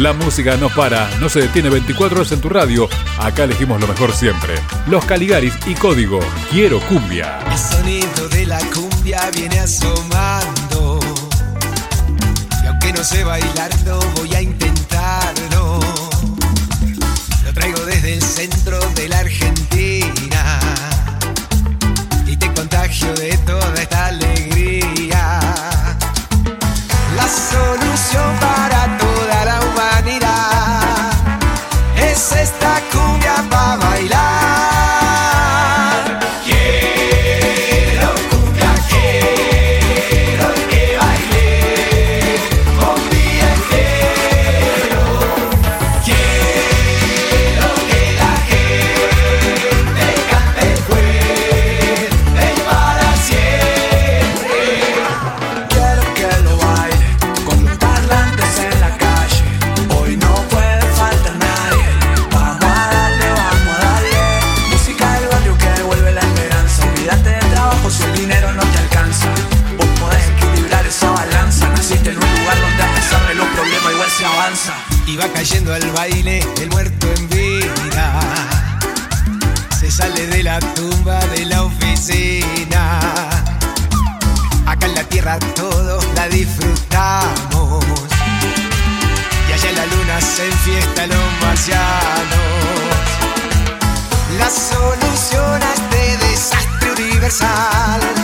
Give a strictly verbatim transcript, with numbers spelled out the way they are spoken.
La música no para, no se detiene veinticuatro horas en tu radio. Acá elegimos lo mejor siempre. Los Caligaris y Código. Quiero cumbia. El sonido de la cumbia viene asomando. Y aunque no sé bailarlo, voy a intentarlo. Lo traigo desde el centro de la Argentina. Y te contagio de toda esta alegría. La solución para toda la humanidad es esta cumbia para bailar. Quiero cumbia, quiero que baile cumbia entero. Quiero que la gente cante fuerte y para siempre. Quiero que lo baile con los parlantes en la calle. Hoy no puede faltar nadie. Vamos a darle, vamos a darle. Música del barrio que devuelve la esperanza. Olvídate de trabajo si el dinero no te alcanza. Vos podés equilibrar esa balanza. Naciste en un lugar donde a pesar de los problemas igual se avanza. Y va cayendo al baile el muerto en vida. Se sale de la tumba de la oficina. Acá en la tierra todos la disfrutamos. Y allá en la luna se enfiestan los marcianos. La solución a este desastre universal